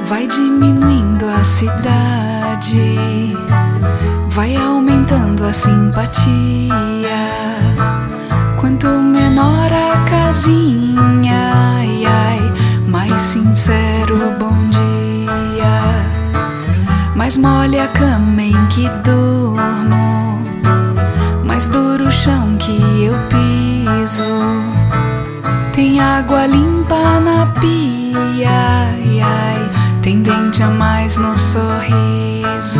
Vai diminuindo a cidade, vai aumentando a simpatia. Quanto menor a casinha, ai, ai, mais sincero o bom dia. Mais mole a cama em que durmo, mais duro o chão que eu piso. Tem água limpa na pia, ai, ai, tem dente a mais no sorriso.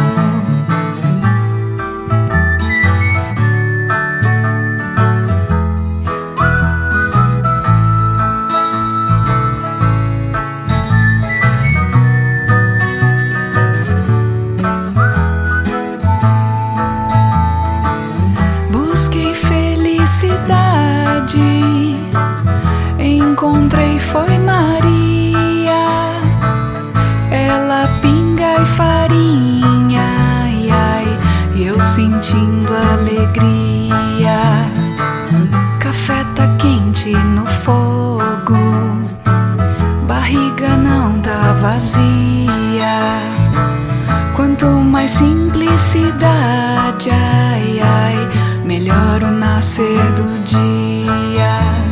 Busquei felicidade, encontrei foi Maria. Ela pinga e farinha, ai, ai, eu sentindo alegria. Café tá quente no fogo, barriga não tá vazia. Quanto mais simplicidade, ai, ai, melhor o nascer do dia.